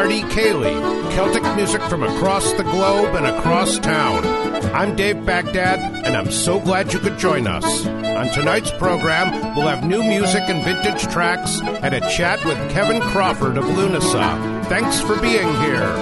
Party Ceilidh, Celtic music from across the globe and across town. I'm Dave Baghdad, and I'm so glad you could join us. On tonight's program, we'll have new music and vintage tracks and a chat with Kevin Crawford of Lunasa. Thanks for being here.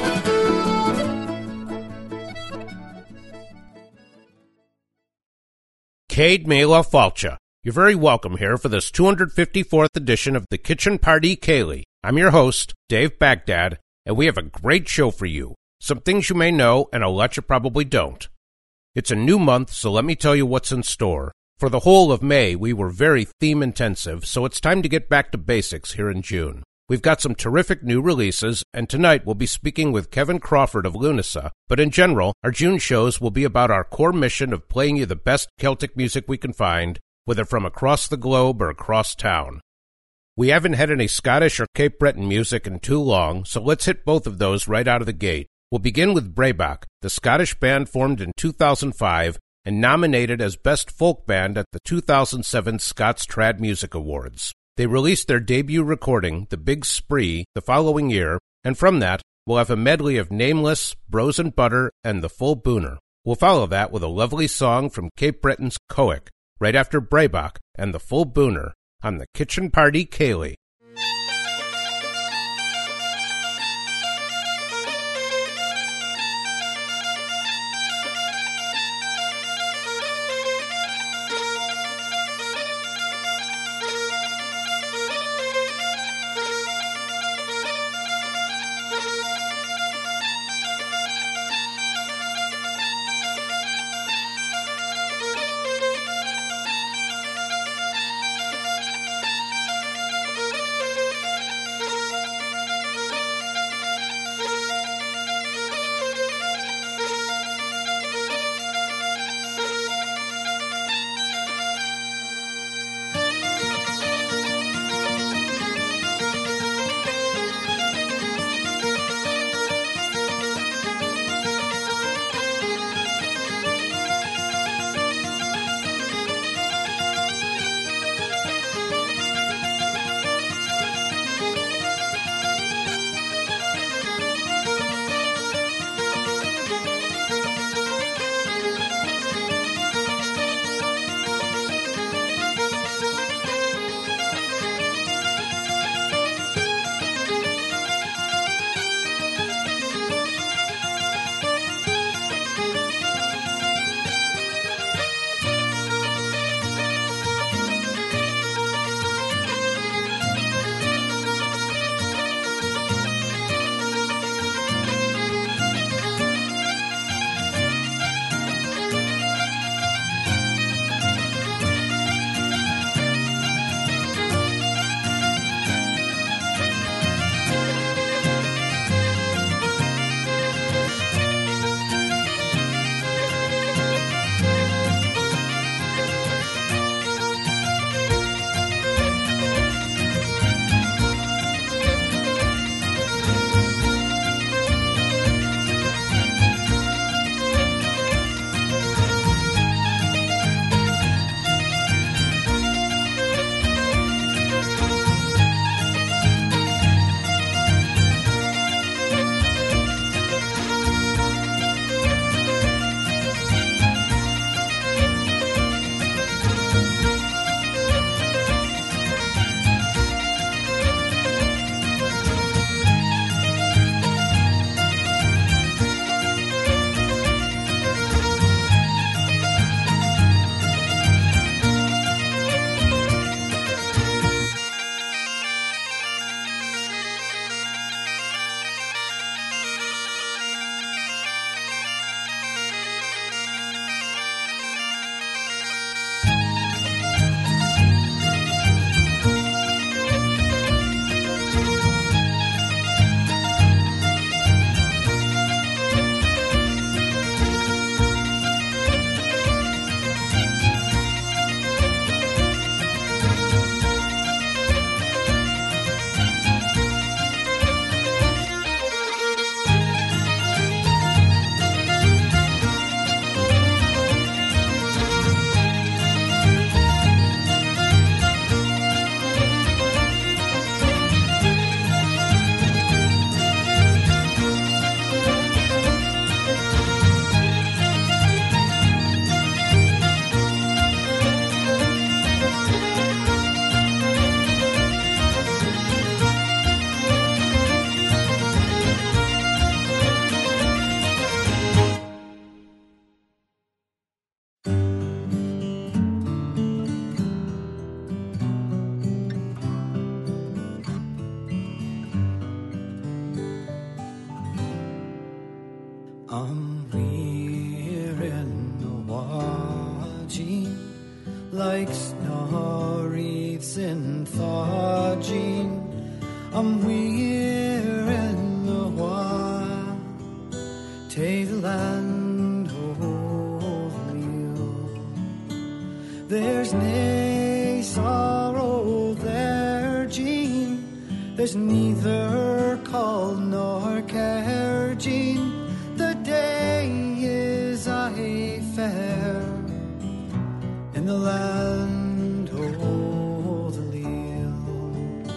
Céad Míle Fáilte. You're very welcome here for this 254th edition of the Kitchen Party Ceilidh. I'm your host, Dave Baghdad, and we have a great show for you. Some things you may know and a lot you probably don't. It's a new month, so let me tell you what's in store. For the whole of May, we were very theme-intensive, so it's time to get back to basics here in June. We've got some terrific new releases, and tonight we'll be speaking with Kevin Crawford of Lunasa, but in general, our June shows will be about our core mission of playing you the best Celtic music we can find, whether from across the globe or across town. We haven't had any Scottish or Cape Breton music in too long, so let's hit both of those right out of the gate. We'll begin with Brabach, the Scottish band formed in 2005 and nominated as Best Folk Band at the 2007 Scots Trad Music Awards. They released their debut recording, The Big Spree, the following year, and from that, we'll have a medley of Nameless, Bros and Butter, and The Full Booner. We'll follow that with a lovely song from Cape Breton's Coic, right after Brabach and The Full Booner on the Kitchen Party Ceilidh. like snow wreaths in Thawgene, I'm we're in the wa, tae the land o' the leal. There's nae sorrow there, Jean, there's neither call nor care, Jean, the day is aye fair in the land o' the leal.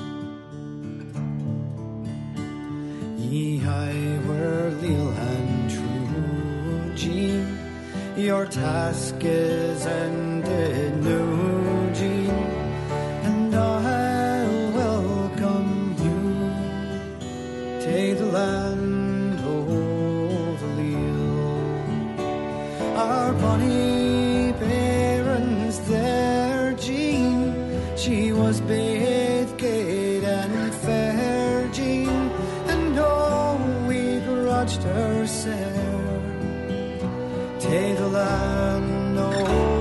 Ye aye were leal and true, Jean, your task is ended now, Jean, and I'll welcome you tae the land o' the leal. Our bonny parents there, Jean, she was baith gate and fair, Jean, and oh, we grudged her sair, tae the land o' the leal.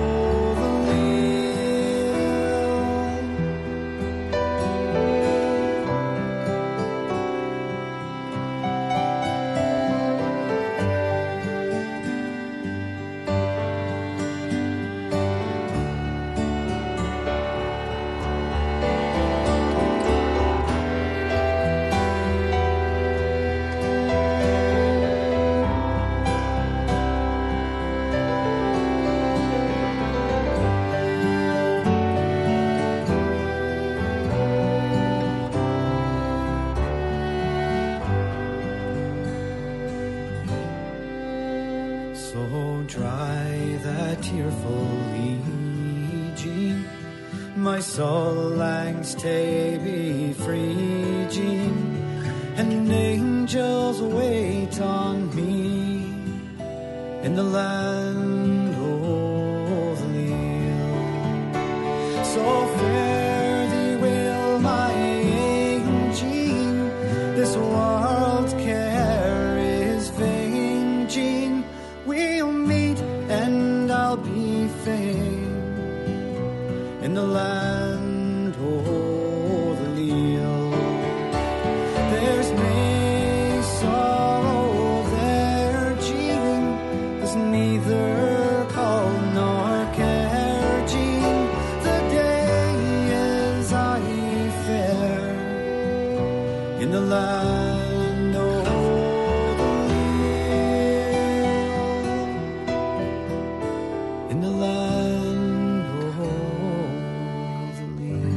So dry that tearful lee, Jean, my soul langs to be free, Jean, and angels wait on me in the land o' the leal. So fare thee well, my Jean, this world's care is vain, Jean, we'll meet and I'll be fain in the land o' the leal. There's nae sorrow there, Jean, there's neither call nor care, Jean, the day is aye fair in the land o' the leal, in the land o' the leal.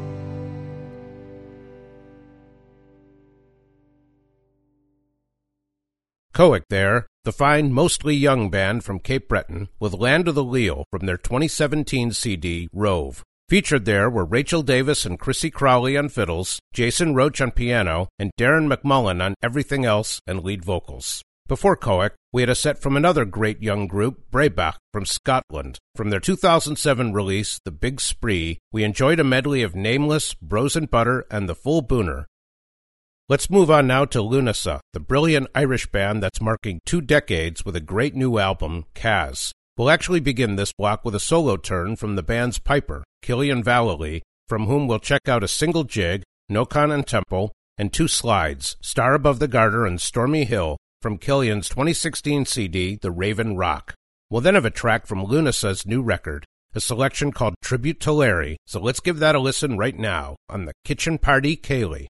Coic there, the fine, mostly young band from Cape Breton with Land of the Leal from their 2017 CD, Rove. Featured there were Rachel Davis and Chrissy Crowley on fiddles, Jason Roach on piano, and Darren McMullen on everything else and lead vocals. Before Coic, we had a set from another great young group, Braebach, from Scotland. From their 2007 release, The Big Spree, we enjoyed a medley of Nameless, Bros and Butter, and The Full Booner. Let's move on now to Lunasa, the brilliant Irish band that's marking 2 decades with a great new album, Kaz. We'll actually begin this block with a solo turn from the band's piper, Killian Vallely, from whom we'll check out a single jig, Nokan and Temple, and 2 slides, Star Above the Garter and Stormy Hill, from Killian's 2016 CD, The Raven Rock. We'll then have a track from Lunasa's new record, a selection called Tribute to Larry, so let's give that a listen right now on the Kitchen Party Ceilidh.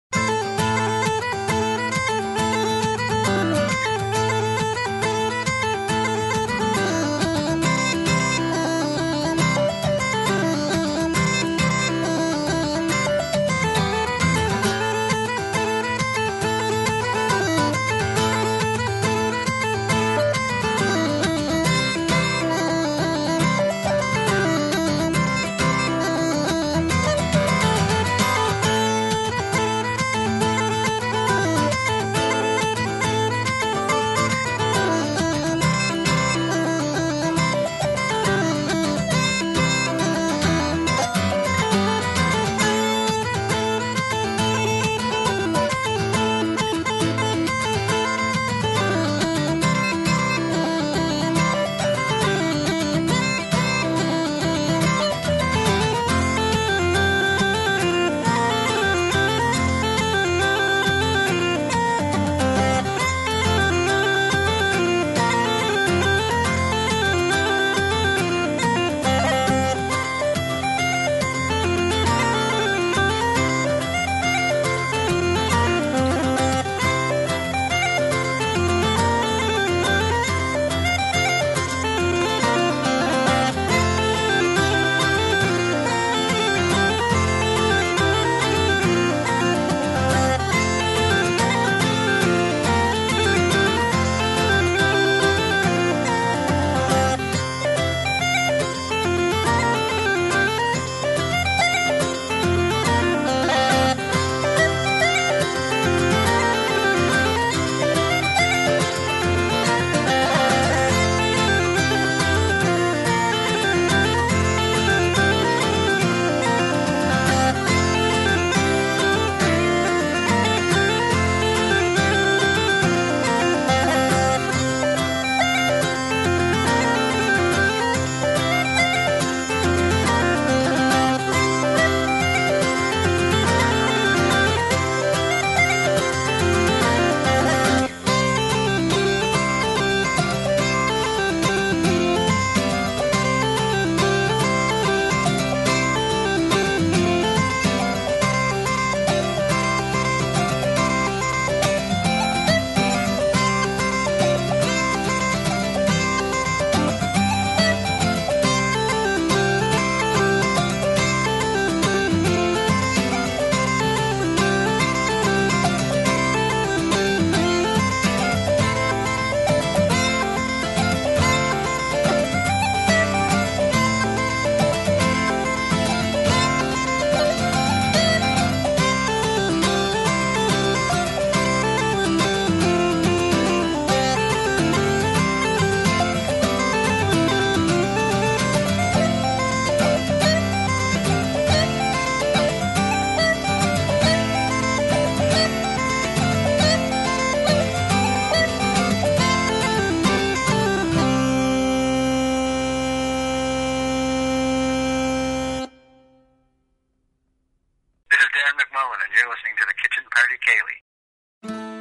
Kaylee.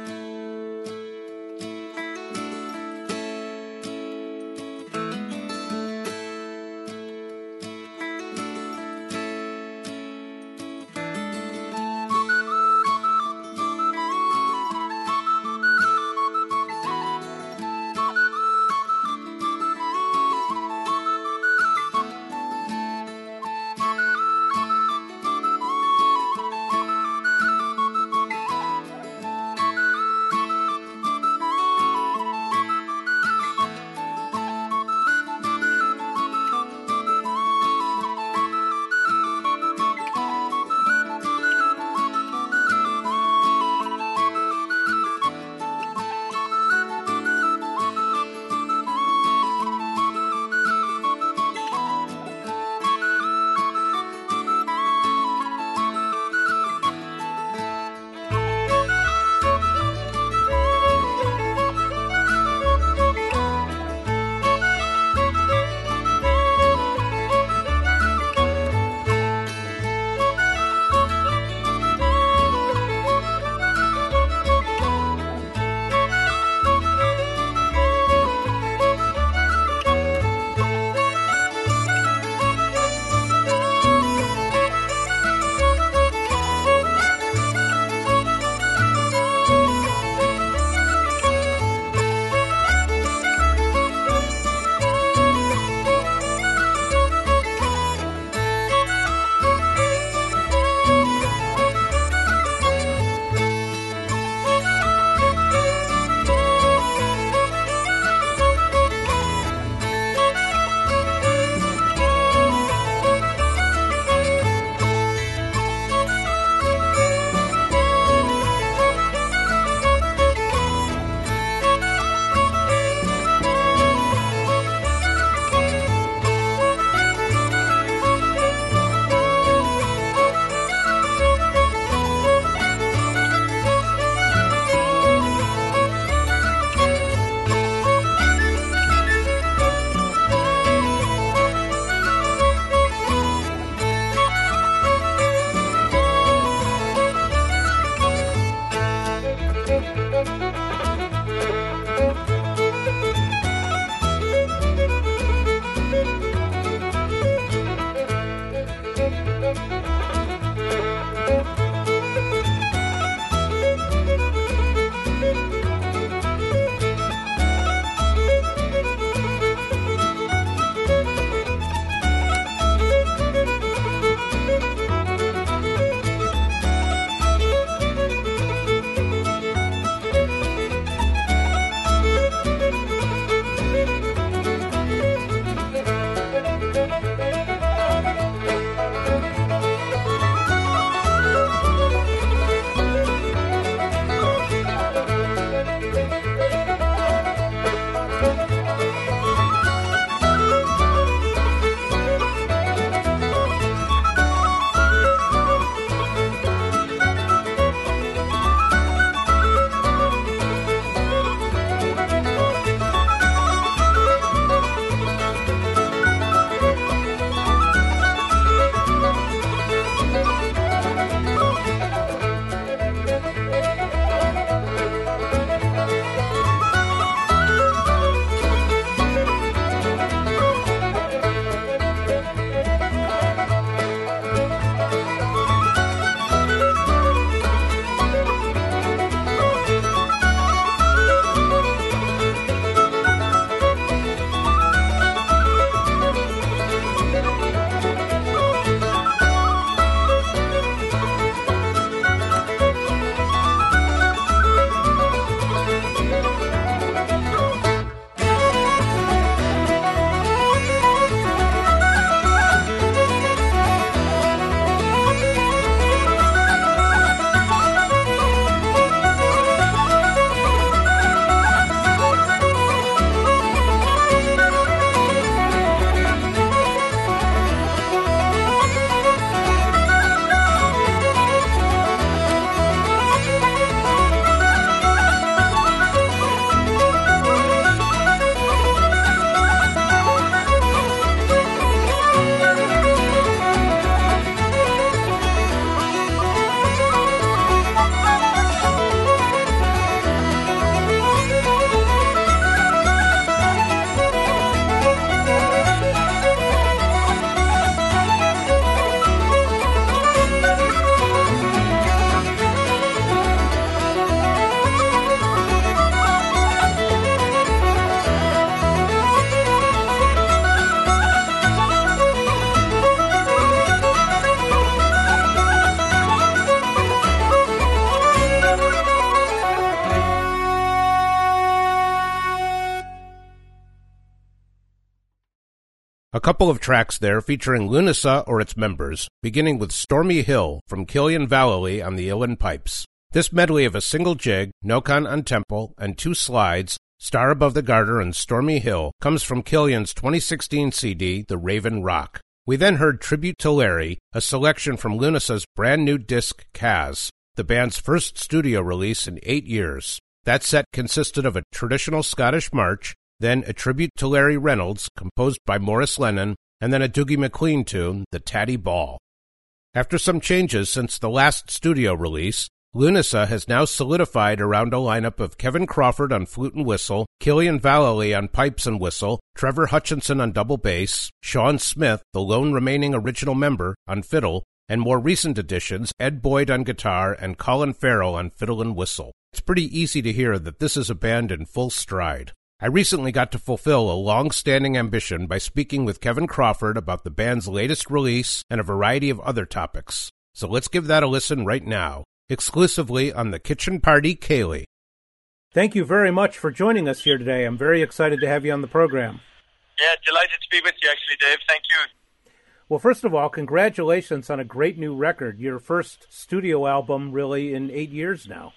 couple of tracks there featuring Lunasa or its members, beginning with Stormy Hill from Killian Vallely on the uilleann pipes. This medley of a single jig, Nokan on tempo, and two slides, Star Above the Garter and Stormy Hill, comes from Killian's 2016 CD, The Raven Rock. We then heard Tribute to Larry, a selection from Lunasa's brand new disc, Kaz, the band's first studio release in 8 years. That set consisted of a traditional Scottish march, then a tribute to Larry Reynolds, composed by Maurice Lennon, and then a Dougie MacLean tune, The Tatty Ball. After some changes since the last studio release, Lunasa has now solidified around a lineup of Kevin Crawford on flute and whistle, Killian Vallely on pipes and whistle, Trevor Hutchinson on double bass, Sean Smith, the lone remaining original member, on fiddle, and more recent additions, Ed Boyd on guitar and Colin Farrell on fiddle and whistle. It's pretty easy to hear that this is a band in full stride. I recently got to fulfill a long-standing ambition by speaking with Kevin Crawford about the band's latest release and a variety of other topics. So let's give that a listen right now, exclusively on the Kitchen Party Ceilidh. Thank you very much for joining us here today. I'm very excited to have you on the program. Yeah, delighted to be with you actually, Dave. Thank you. Well, first of all, congratulations on a great new record, your first studio album really in 8 years now.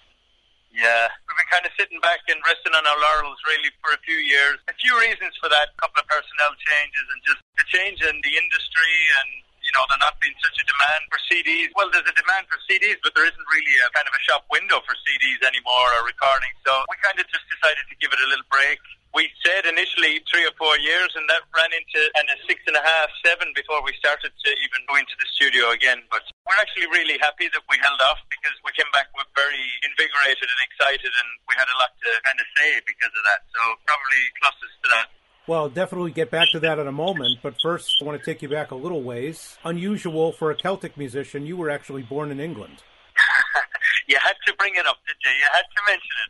Yeah, we've been kind of sitting back and resting on our laurels really for a few years. A few reasons for that, a couple of personnel changes and just the change in the industry and, you know, there not being such a demand for CDs. Well, there's a demand for CDs, but there isn't really a kind of a shop window for CDs anymore or recording. So we kind of just decided to give it a little break. We said initially 3 or 4 years, and that ran into 6.5, 7 before we started to even go into the studio again. But we're actually really happy that we held off because we came back with very invigorated and excited, and we had a lot to kind of say because of that. So probably pluses to that. Well, definitely get back to that in a moment, but first I want to take you back a little ways. Unusual for a Celtic musician, you were actually born in England. You had to bring it up, did you? You had to mention it.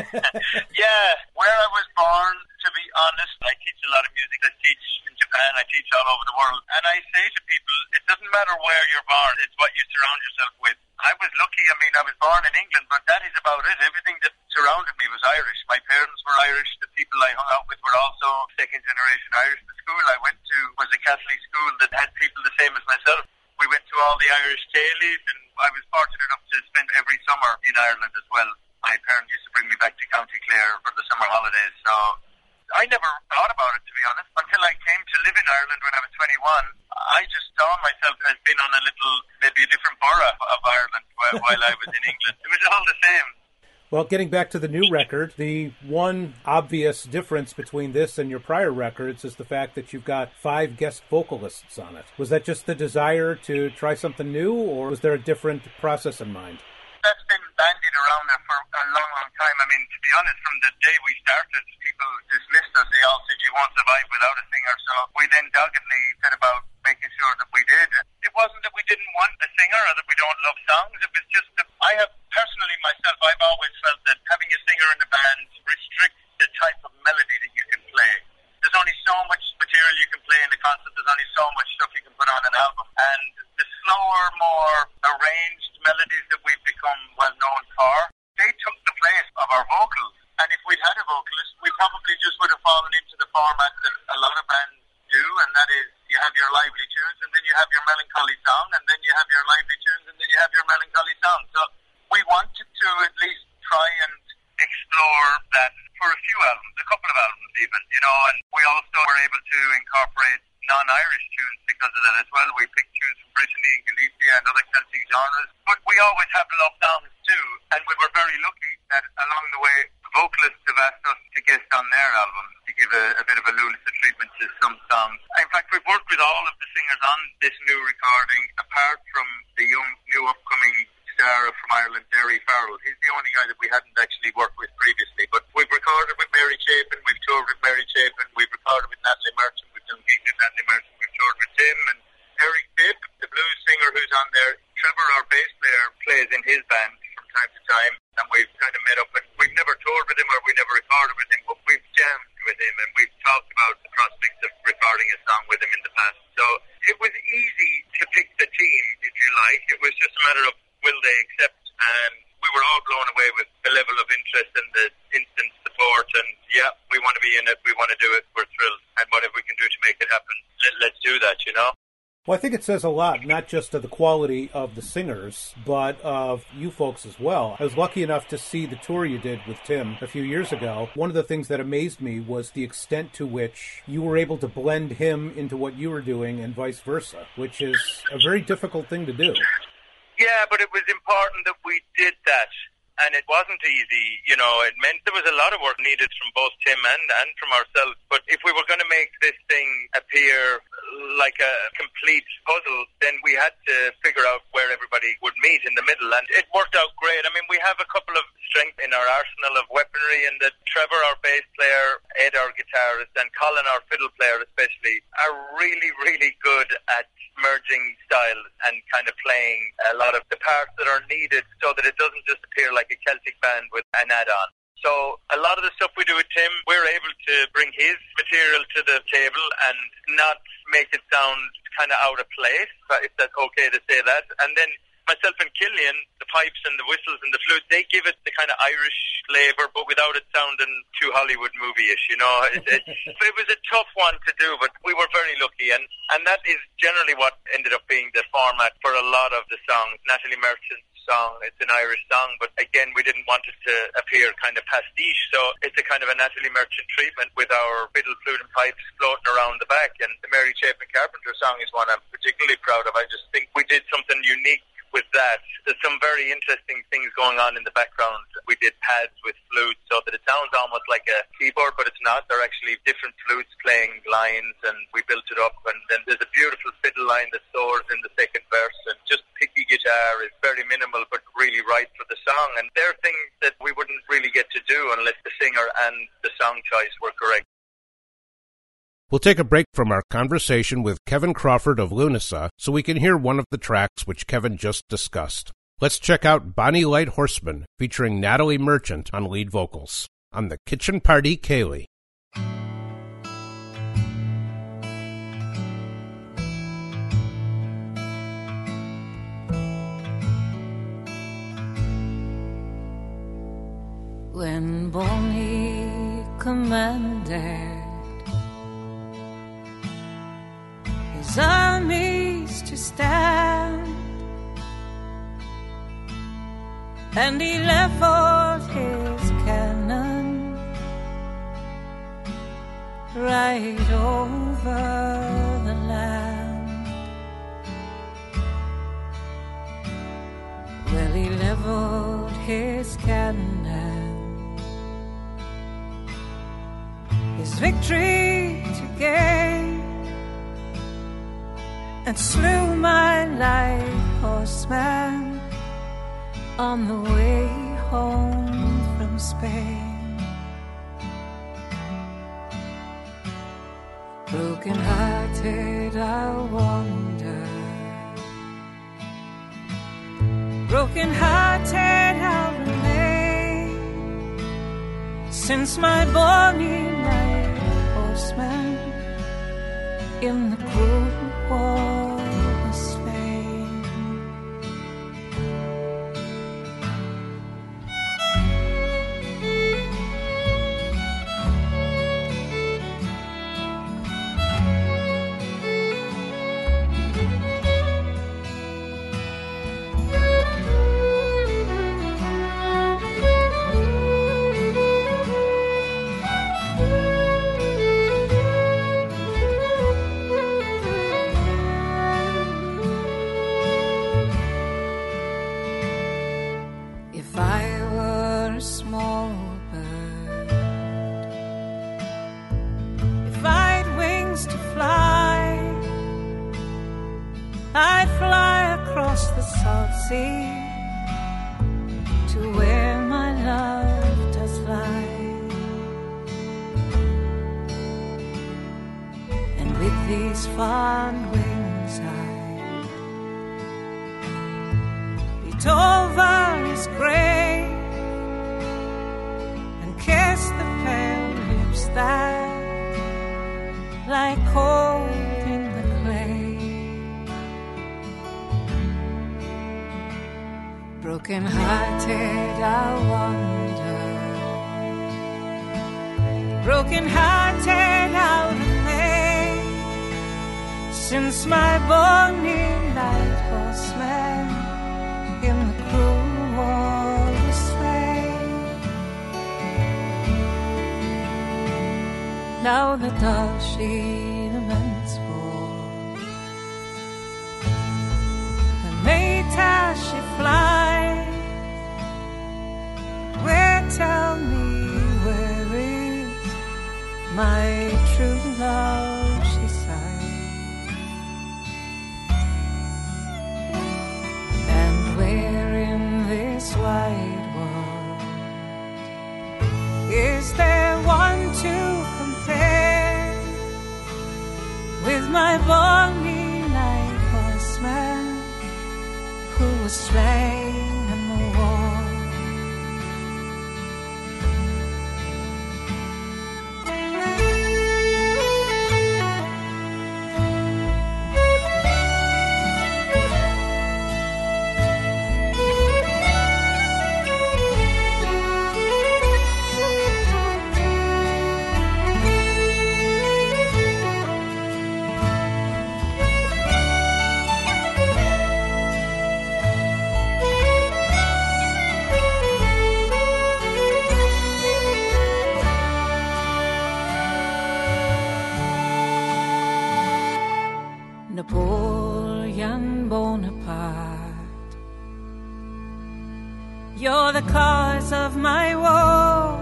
Yeah, where I was born, to be honest, I teach a lot of music. I teach in Japan, I teach all over the world. And I say to people, it doesn't matter where you're born, it's what you surround yourself with. I was lucky, I was born in England, but that is about it. Everything that surrounded me was Irish. My parents were Irish, the people I hung out with were also second generation Irish. The school I went to was a Catholic school that had people the same as myself. We went to all the Irish Ceilidhs, and I was fortunate enough to spend every summer in Ireland as well. My parents used to bring me back to County Clare for the summer holidays, so I never thought about it, to be honest, until I came to live in Ireland when I was 21. I just saw myself as being on maybe a different borough of Ireland while I was in England. It was all the same. Well, getting back to the new record, the one obvious difference between this and your prior records is the fact that you've got 5 guest vocalists on it. Was that just the desire to try something new, or was there a different process in mind? That's been bandied around there for a long, long time. To be honest, from the day we started, people dismissed us. They all said you won't survive without a singer. So we then doggedly set about making sure that we did. It wasn't that we didn't want a singer or that we don't love songs. It was just that I have personally myself, I've always felt that having a singer in the band restricts the type of melody that you can play. There's only so much material you can play in a concert. There's only so much stuff you can put on an album. And the slower, more arranged melodies that we've become well known for, they took the place of our vocals. And if we'd had a vocalist, we probably just would have fallen into the format that a lot of bands do, and that is you have your lively tunes, and then you have your melancholy song, and then you have your lively tunes, and then you have your melancholy song. So we wanted to at least try and explore that for a few albums, a couple of albums even, and we also were able to incorporate non-Irish tunes because of that as well. We picked tunes from Brittany and Galicia and other Celtic genres, but we always have love songs too, and we were very lucky that along the way vocalists have asked us to guest on their albums to give a bit of a Lulisa treatment to some songs. In fact, we've worked with all of the singers on this new recording, apart from the young, new upcoming star from Ireland, Derry Farrell. He's the only guy that we hadn't actually worked with previously, but we've recorded with Mary Chapin, we've toured with Mary Chapin, we've recorded with Natalie Merchant, we've done gigs with Natalie Merchant, we've toured with Tim, and Eric Bibb, the blues singer who's on there. Trevor, our bass player, plays in his band from time to time, and we've kind of met up, and we've never toured with him or we never recorded with him, but we've jammed with him, and we've talked about the prospects of recording a song with him in the past. So it was easy to pick the team, if you like. It was just a matter of will they accept, and we were all blown away with the level of interest and the instant support, and yeah, we want to be in it, we want to do it, we're thrilled. And whatever we can do to make it happen, let's do that, you know? Well, I think it says a lot, not just of the quality of the singers, but of you folks as well. I was lucky enough to see the tour you did with Tim a few years ago. One of the things that amazed me was the extent to which you were able to blend him into what you were doing and vice versa, which is a very difficult thing to do. Yeah, but it was important that we did that. And it wasn't easy, you know, it meant there was a lot of work needed from both Tim and from ourselves. But if we were going to make this thing appear like a complete puzzle, then we had to figure out where everybody would meet in the middle. And it worked out great. I mean, we have a couple of strengths in our arsenal of weaponry, and that Trevor, our bass player, Ed, our guitarist, and Colin, our fiddle player especially, are really, really good at merging styles and kind of playing a lot of the parts that are needed so that it doesn't just appear like a Celtic band with an add-on. So a lot of the stuff we do with Tim, we're able to bring his material to the table and not make it sound kind of out of place, if that's okay to say that. And then myself and Killian, the pipes and the whistles and the flute, they give it the kind of Irish flavour, but without it sounding too Hollywood movie-ish, you know. It was a tough one to do, but we were very lucky. And that is generally what ended up being the format for a lot of the songs. Natalie Merchant's song, it's an Irish song, but again, we didn't want it to appear kind of pastiche, so it's a kind of a Natalie Merchant treatment with our fiddle, flute and pipes floating around the back. And the Mary Chapin Carpenter song is one I'm particularly proud of. I just think we did something unique with that. There's some very interesting things going on in the background. We did pads with flutes so that it sounds almost like a keyboard, but it's not. They're actually different flutes playing lines, and we built it up. And then there's a beautiful fiddle line that soars in the second verse, and just picky guitar is very minimal but really right for the song. And they're things that we wouldn't really get to do unless the singer and the song choice were correct. We'll take a break from our conversation with Kevin Crawford of Lunasa so we can hear one of the tracks which Kevin just discussed. Let's check out Bonnie Light Horseman featuring Natalie Merchant on lead vocals on the Kitchen Party Ceilidh. When Bonnie commanded his armies to stand, and he leveled his cannon right over the land. Well, he leveled his cannon, his victory to gain, and slew my light horseman on the way home from Spain. Broken-hearted I wander, broken-hearted I'll remain, since my Bonnie light horseman in the cruel war was slain. Broken-hearted I wander, broken-hearted I'll remain, since my bonny light horseman in the cruel war was slain. Now the dark she laments for her mate as she flies. Where, tell me, where is my true love, she sighed. And where in this wide world is there one to compare with my bonny night horseman who was slain in the war? Napoleon Bonaparte, you're the cause of my woe,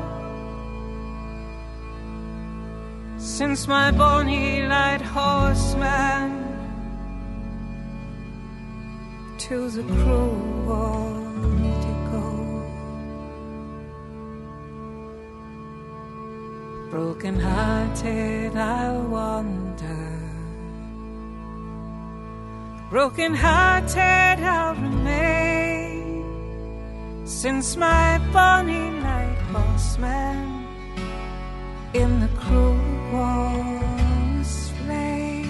since my bonny light horseman to the cruel war did go. Broken-hearted I'll wander, broken-hearted I'll remain, since my bonny light horseman in the cruel war was slain.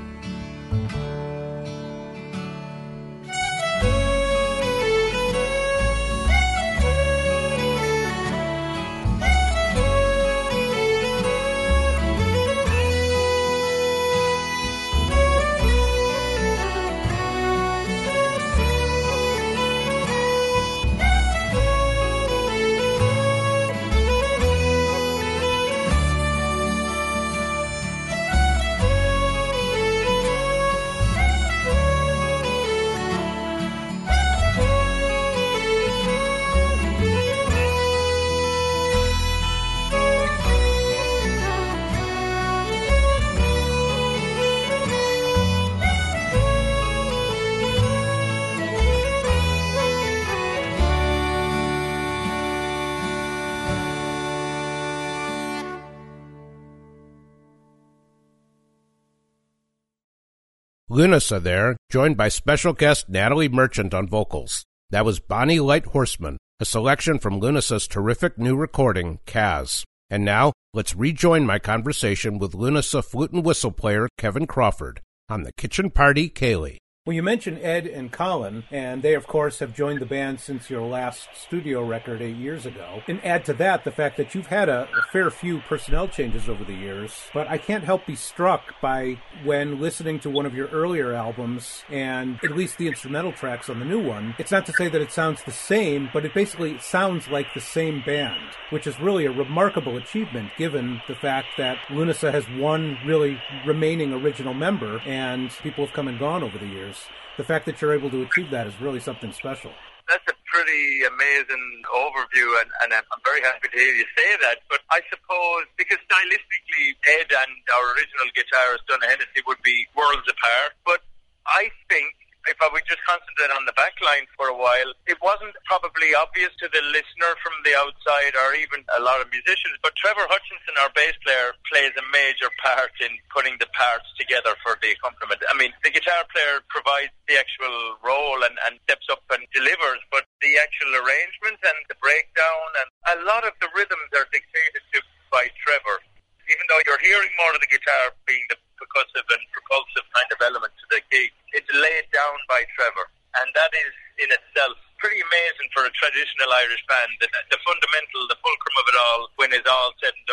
Lunasa there, joined by special guest Natalie Merchant on vocals. That was Bonnie Light Horseman, a selection from Lunasa's terrific new recording, Kaz. And now, let's rejoin my conversation with Lunasa flute and whistle player Kevin Crawford on the Kitchen Party Ceilidh. Well, you mentioned Ed and Colin, and they, of course, have joined the band since your last studio record 8 years ago. And add to that the fact that you've had a fair few personnel changes over the years. But I can't help be struck by, when listening to one of your earlier albums, and at least the instrumental tracks on the new one, it's not to say that it sounds the same, but it basically sounds like the same band, which is really a remarkable achievement given the fact that Lunasa has one really remaining original member, and people have come and gone over the years. The fact that you're able to achieve that is really something special. That's a pretty amazing overview, and I'm very happy to hear you say that. But I suppose, because stylistically, Ed and our original guitarist, Donna Hennessy, would be worlds apart. But I think, if I would just concentrate on the back line for a while, it wasn't probably obvious to the listener from the outside or even a lot of musicians, but Trevor Hutchinson, our bass player, plays a major part in putting the parts together for the accompaniment. I mean, the guitar player provides the actual role and steps up and delivers, but the actual arrangement and the breakdown and a lot of the rhythms are dictated to by Trevor. Even though you're hearing more of the guitar being the percussive and propulsive kind of element to the gig, it's laid down by Trevor. And that is, in itself, pretty amazing for a traditional Irish band. The fundamental, the fulcrum of it all, when it's all said and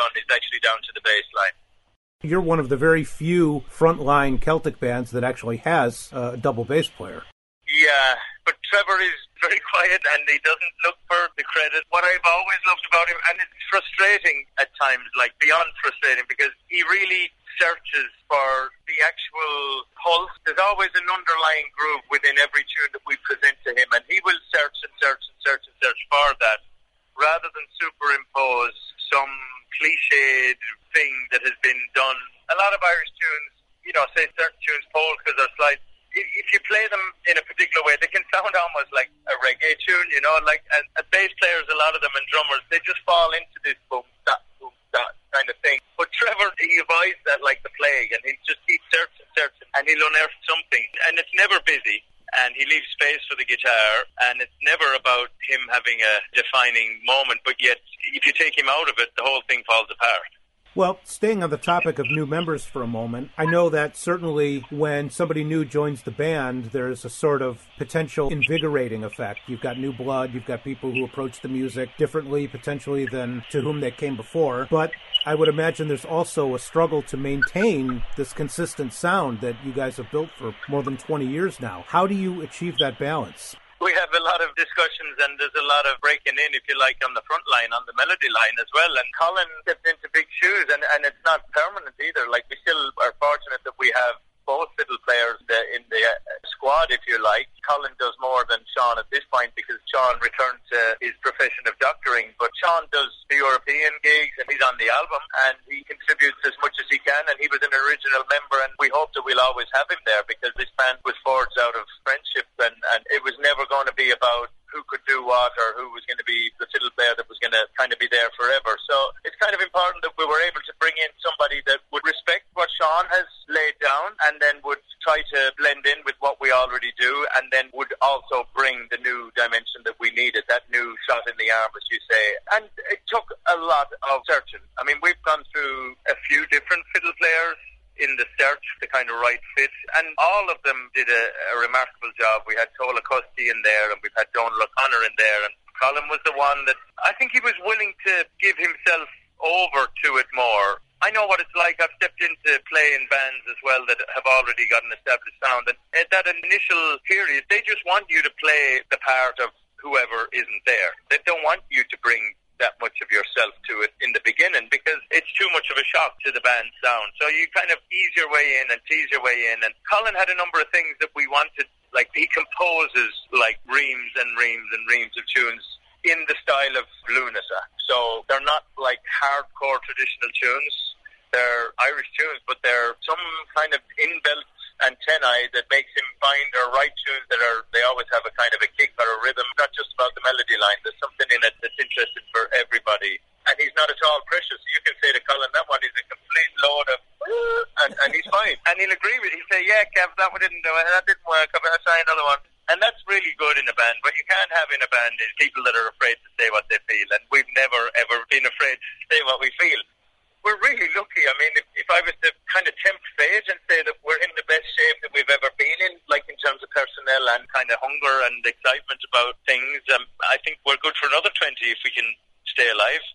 done is actually down to the bass line. You're one of the very few frontline Celtic bands that actually has a double bass player. Yeah, but Trevor is very quiet and he doesn't look for the credit. What I've always loved about him, and it's frustrating at times, like beyond frustrating, because he really searches for the actual pulse. There's always an underlying groove within every tune that we present to him, and he will search and search and search and search for that, rather than superimpose some cliched thing that has been done. A lot of Irish tunes, say certain tunes, polkas or slight, if you play them in a particular way, they can sound almost like a reggae tune, and bass players, a lot of them, and drummers, they just fall into this boom, that kind of thing. But Trevor, he avoids that like the plague, and he just keeps searching, and he'll unearth something. And it's never busy, and he leaves space for the guitar, and it's never about him having a defining moment, but yet, if you take him out of it, the whole thing falls apart. Well, staying on the topic of new members for a moment, I know that certainly when somebody new joins the band, there's a sort of potential invigorating effect. You've got new blood, you've got people who approach the music differently, potentially, than to whom they came before. But I would imagine there's also a struggle to maintain this consistent sound that you guys have built for more than 20 years now. How do you achieve that balance? We have a lot of discussions, and there's a lot of breaking in, if you like, on the front line, on the melody line as well. And Colin stepped into big shoes, and it's not permanent either. Like, we still are fortunate that we have both fiddle players in the squad, if you like. Colin does more than Sean at this point because Sean returned to his profession of doctoring. But Sean does the European gigs, and he's on the album, and he contributes as much as he can, and he was an original member, and we hope that we'll always have him there because this band was forged out of friendship, and it was never going to be about who could do what or who was going to be the fiddle player that was going to kind of be there forever. So it's kind of important that we were able to bring in somebody that would respect what Sean has laid down and then would try to blend in with what we already do, and then would also bring the new dimension that we needed, that new shot in the arm, as you say. And it took a lot of searching. I mean, we've gone through a few different fiddle players in the search, the kind of right fit, and all of them did a remarkable job. We had Tola Custy in there, and we've had Donal O'Connor in there, and Colin was the one that I think he was willing to give himself over to it more. I know what it's like. I've stepped into playing bands as well that have already got an established sound, and at that initial period, they just want you to play the part of whoever isn't there. They don't want you to bring that much of yourself to it in the beginning because it's too much of a shock to the band's sound. So you kind of ease your way in and tease your way in. And Colin had a number of things that we wanted, like he composes like reams and reams and reams of tunes in the style of Lunasa. So they're not like hardcore traditional tunes. They're Irish tunes, but they're some kind of inbuilt antennae that makes him find or write tunes that they always have a kind of a kick or a rhythm, not just about the melody line. There's something in it that's interesting for everybody. And he's not at all precious. You can say to Colin, that one is a complete load of and he's fine. And he'll agree with it. He'll say, yeah, Kev, that one didn't do it, that didn't work, I better try another one. And that's really good in a band. What you can't have in a band is people that are afraid to say what they feel. And we've never, ever been afraid to say what we feel. We're really lucky. I mean, if I was to kind of tempt fate and say that we're in the best shape that we've ever been in, like in terms of personnel and kind of hunger and excitement about things, I think we're good for another 20 if we can stay alive.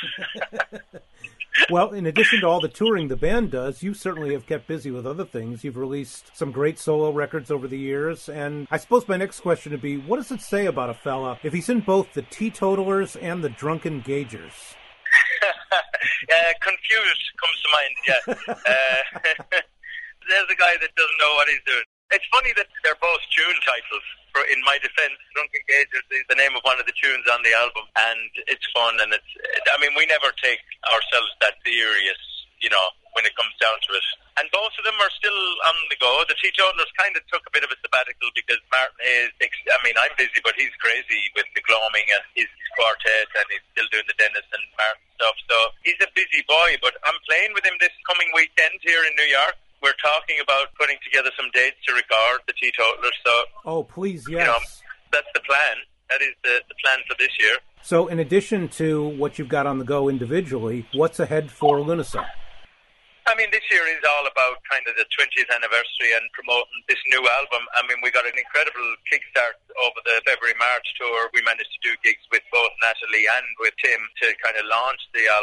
Well, in addition to all the touring the band does, you certainly have kept busy with other things. You've released some great solo records over the years, and I suppose my next question would be, what does it say about a fella if he's in both the Teetotalers and the Drunken Gaugers? Confused comes to mind, yeah. There's a guy that doesn't know what he's doing. It's funny that they're both tune titles. In my defense, Drunken Gaugers is the name of one of the tunes on the album, and it's fun, and we never take ourselves that serious, when it comes down to it. And both of them are still on the go. The Teetotalers kind of took a bit of a sabbatical because Martin Hayes, I'm busy, but he's crazy with the gloaming and his quartet, and he's still doing the Dennis and Martin stuff. So he's a busy boy, but I'm playing with him this coming weekend here in New York. We're talking about putting together some dates to record the Teetotalers. So, oh, please, yes. That's the plan. That is the plan for this year. So in addition to what you've got on the go individually, what's ahead for Lunasa? This year is all about kind of the 20th anniversary and promoting this new album. We got an incredible kickstart over the February-March tour. We managed to do gigs with both Natalie and with Tim to kind of launch the album.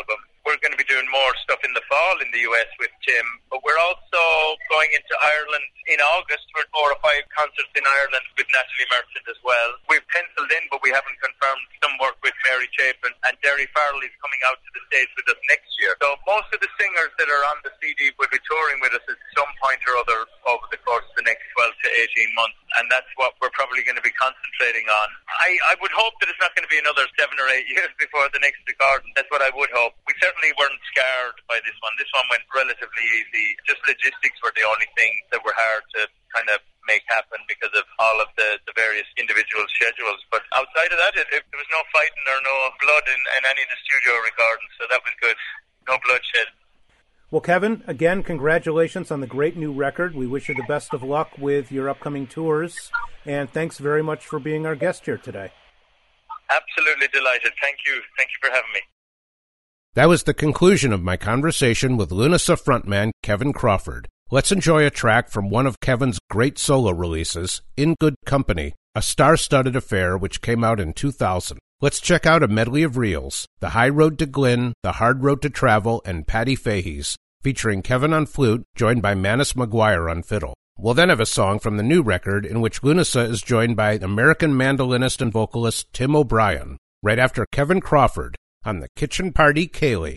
we're going to be doing more stuff in the fall in the US with Tim, but we're also going into Ireland in August for 4 or 5 concerts in Ireland with Natalie Merchant as well. We've penciled in, but we haven't confirmed, some work with Mary Chapin, and Derry Farrell is coming out to the States with us next year. So most of the singers that are on the CD will be touring with us at some point or other over the course of the next 12 to 18 months, and that's what we're probably going to be concentrating on. I would hope that it's not going to be another 7 or 8 years before the next recording. That's what I would hope. We certainly weren't scared by this one. This one went relatively easy. Just logistics were the only thing that were hard to kind of make happen because of all of the various individual schedules. But outside of that, there was no fighting or no blood in any of the studio recordings, so that was good. No bloodshed. Well, Kevin, again, congratulations on the great new record. We wish you the best of luck with your upcoming tours, and thanks very much for being our guest here today. Absolutely delighted. Thank you. Thank you for having me. That was the conclusion of my conversation with Lunasa frontman Kevin Crawford. Let's enjoy a track from one of Kevin's great solo releases, In Good Company, a star-studded affair which came out in 2000. Let's check out a medley of reels, The High Road to Glynn, The Hard Road to Travel, and Paddy Fahey's, featuring Kevin on flute, joined by Manus McGuire on fiddle. We'll then have a song from the new record in which Lunasa is joined by American mandolinist and vocalist Tim O'Brien, right after Kevin Crawford on the Kitchen Party Ceilidh.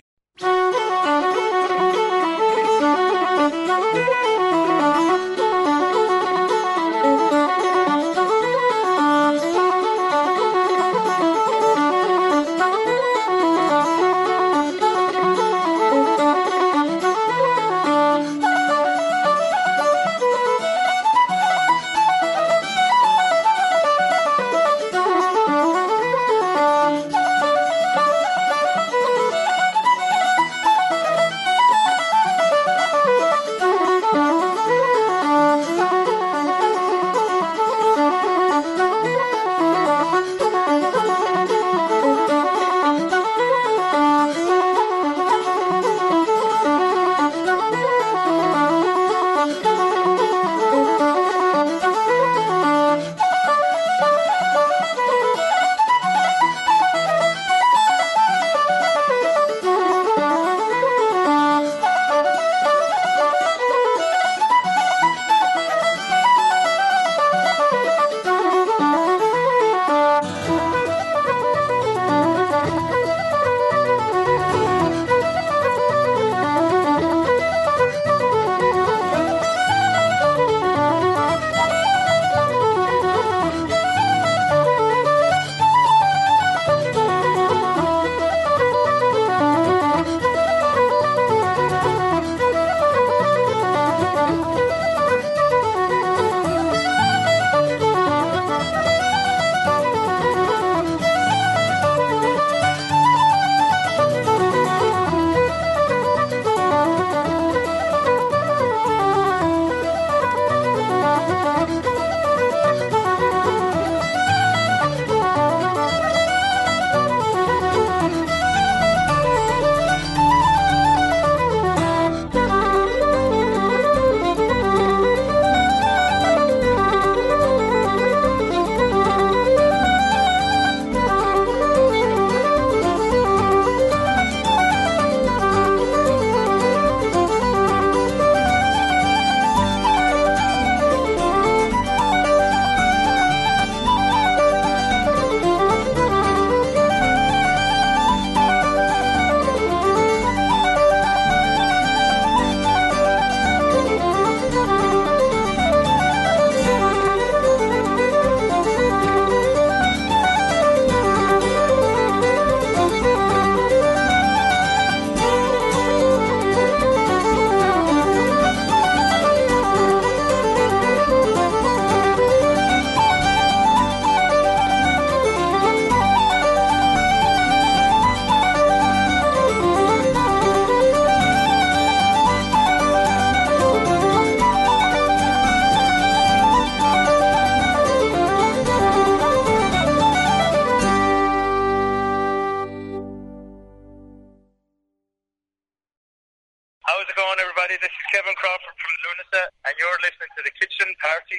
How's it going, everybody? This is Kevin Crawford from Lunasa, and you're listening to the Kitchen Party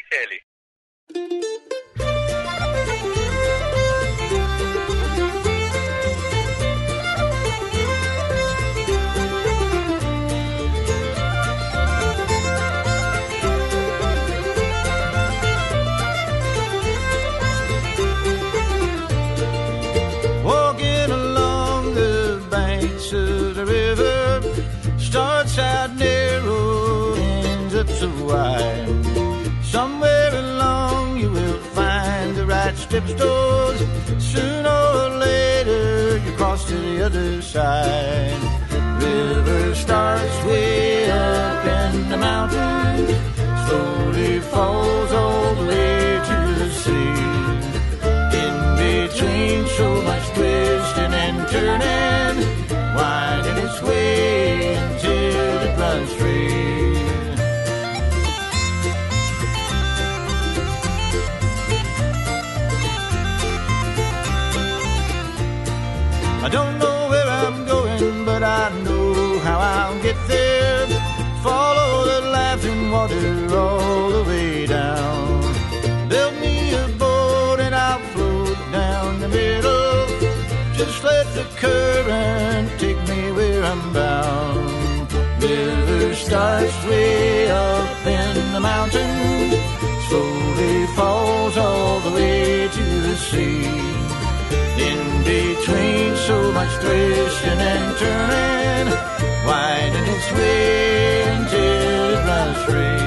Ceilidh. time. Somewhere along you will find the right strip stores. Sooner or later you cross to the other side. River starts way up in the mountains, slowly falls all the way to the sea. In between so much twisting and turning, winding its way until it runs free. I don't know where I'm going, but I know how I'll get there. Follow the laughing water all the way down. Build me a boat and I'll float down the middle. Just let the current take me where I'm bound. River starts way up in the mountains, slowly falls all the way to the sea. In between so much twisting and turning, winding its way until it runs free.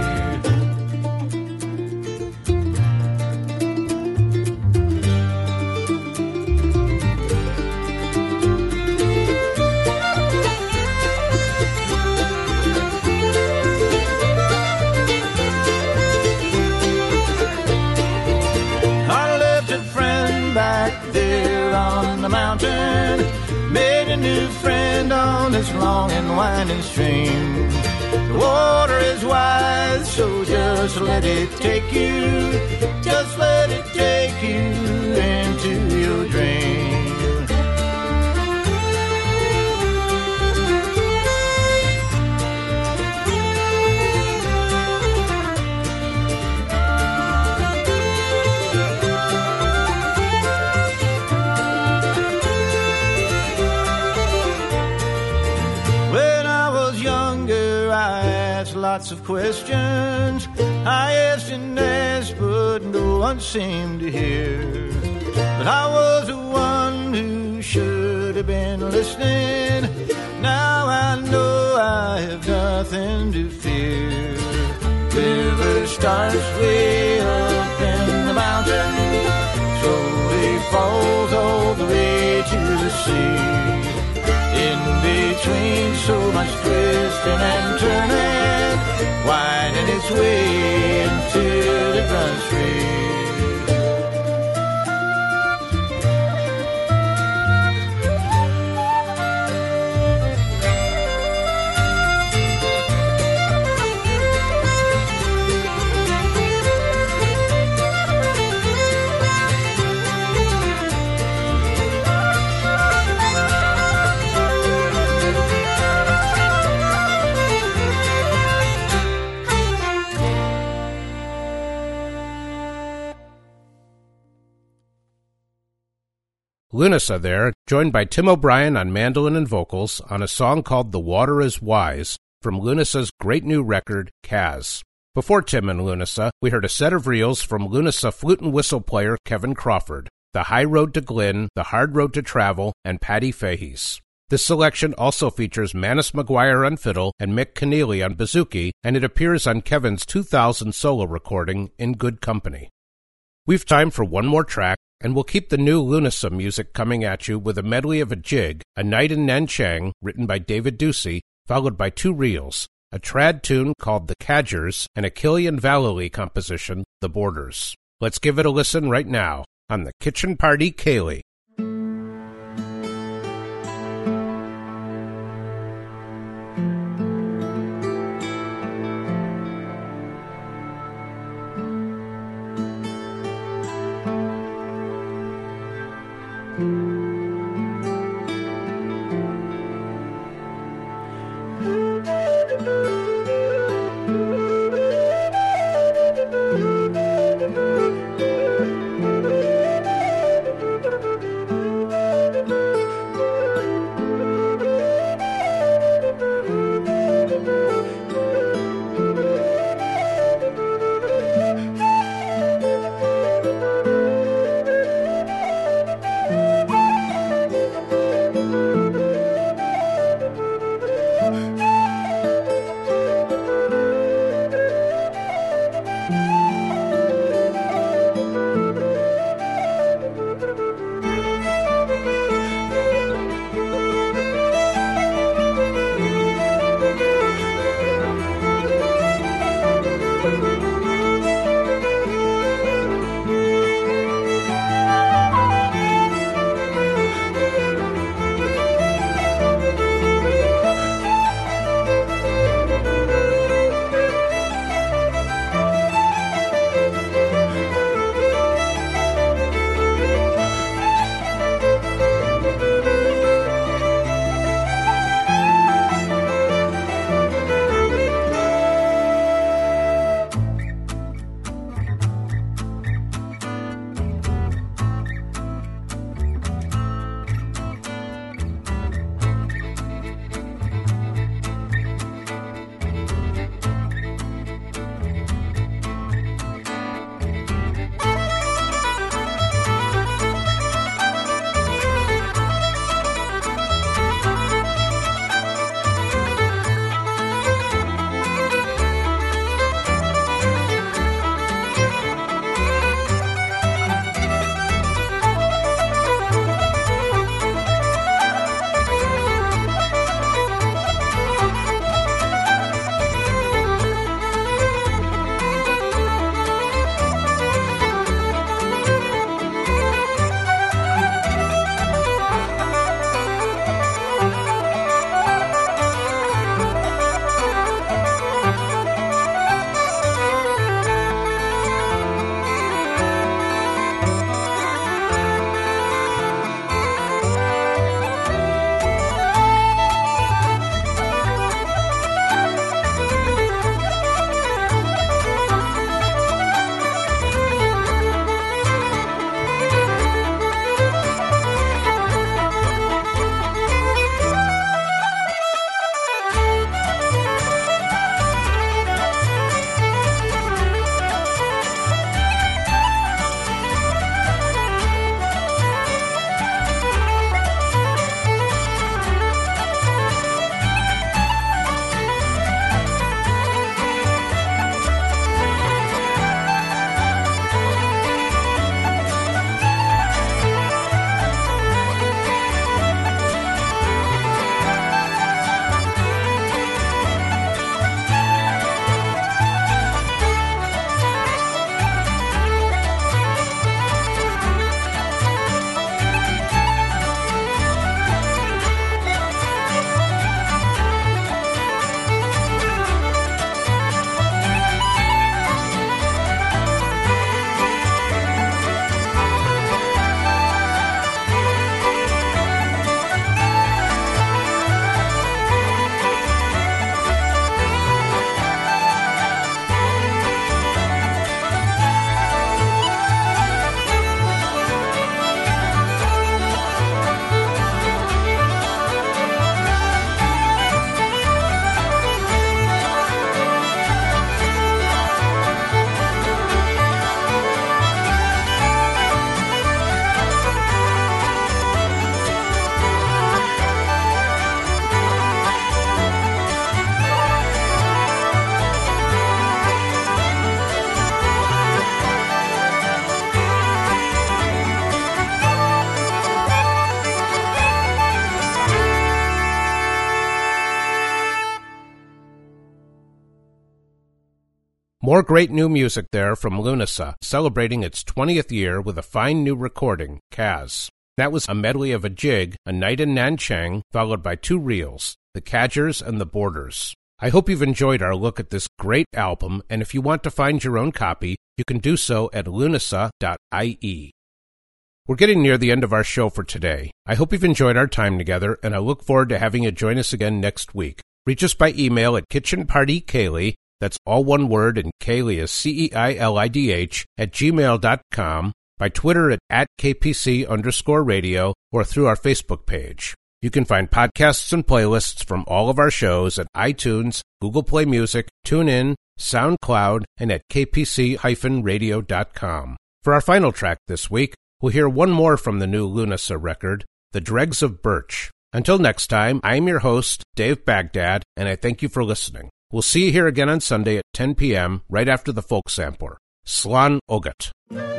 On the mountain, made a new friend on this long and winding stream. The water is wide, so just let it take you. Just let it take you into your dream. Lots of questions I asked and asked, but no one seemed to hear. But I was the one who should have been listening. Now I know I have nothing to fear. River starts way up in the mountain, slowly falls all the way to the sea. In between so much twisting and turning, winding its way until it runs free. Lunasa there, joined by Tim O'Brien on mandolin and vocals on a song called The Water is Wise from Lunasa's great new record, Kaz. Before Tim and Lunasa, we heard a set of reels from Lunasa flute and whistle player Kevin Crawford, The High Road to Glynn, The Hard Road to Travel, and Paddy Fahey's. This selection also features Manus McGuire on fiddle and Mick Keneally on bouzouki, and it appears on Kevin's 2000 solo recording, In Good Company. We've time for one more track, and we'll keep the new Lunasa music coming at you with a medley of a jig, A Night in Nanchang, written by David Ducey, followed by two reels, a trad tune called The Cadgers, and a Killian Vallely composition, The Borders. Let's give it a listen right now on the Kitchen Party Ceilidh. More great new music there from Lunasa, celebrating its 20th year with a fine new recording, Kaz. That was a medley of A Jig, A Night in Nanchang, followed by two reels, The Cadgers and The Borders. I hope you've enjoyed our look at this great album, and if you want to find your own copy, you can do so at lunasa.ie. We're getting near the end of our show for today. I hope you've enjoyed our time together, and I look forward to having you join us again next week. Reach us by email at kitchenpartyceilidh, that's all one word, and Ceilidh is CEILIDH, @gmail.com, by Twitter at KPC_radio, or through our Facebook page. You can find podcasts and playlists from all of our shows at iTunes, Google Play Music, TuneIn, SoundCloud, and at kpc-radio.com. For our final track this week, we'll hear one more from the new Lunasa record, The Dregs of Birch. Until next time, I'm your host, Dave Baghdad, and I thank you for listening. We'll see you here again on Sunday at 10 p.m., right after the folk sampler. Slán Ogat.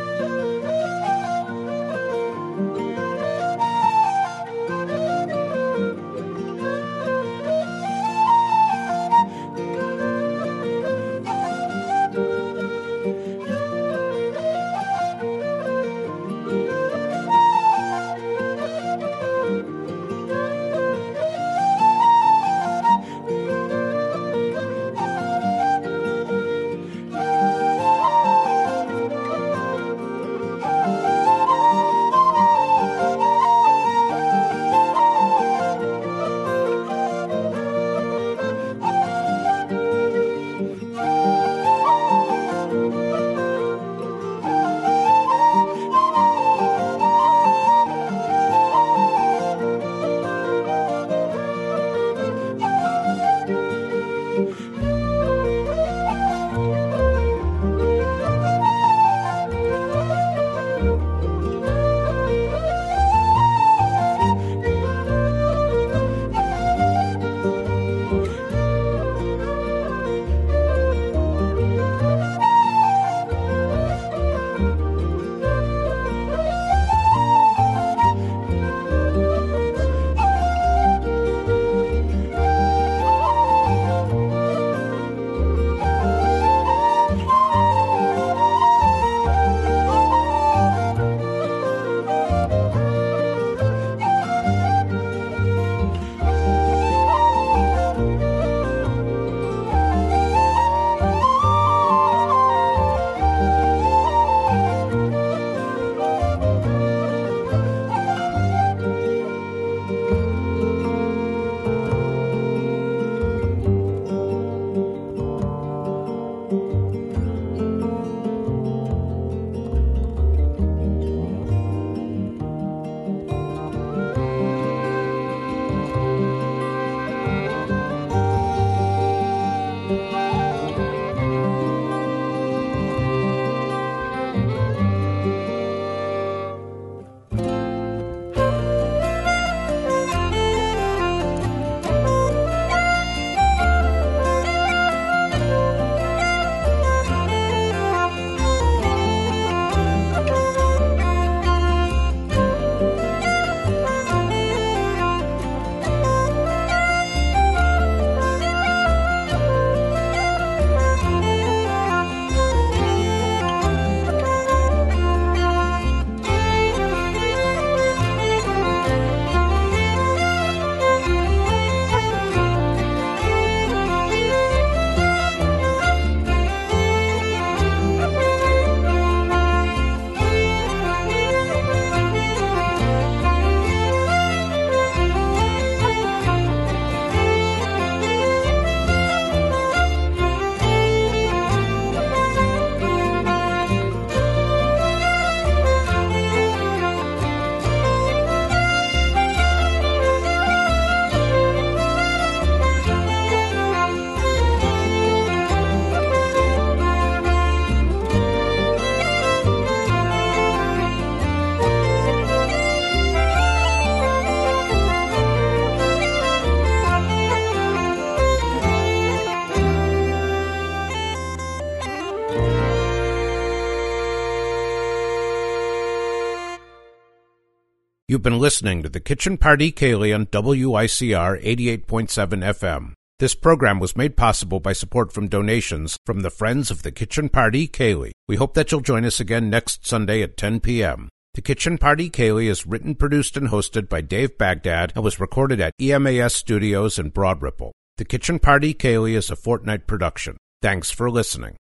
You've been listening to the Kitchen Party Ceilidh on WICR 88.7 FM. This program was made possible by support from donations from the Friends of the Kitchen Party Ceilidh. We hope that you'll join us again next Sunday at 10 p.m. The Kitchen Party Ceilidh is written, produced, and hosted by Dave Baghdad and was recorded at EMAS Studios in Broad Ripple. The Kitchen Party Ceilidh is a fortnight production. Thanks for listening.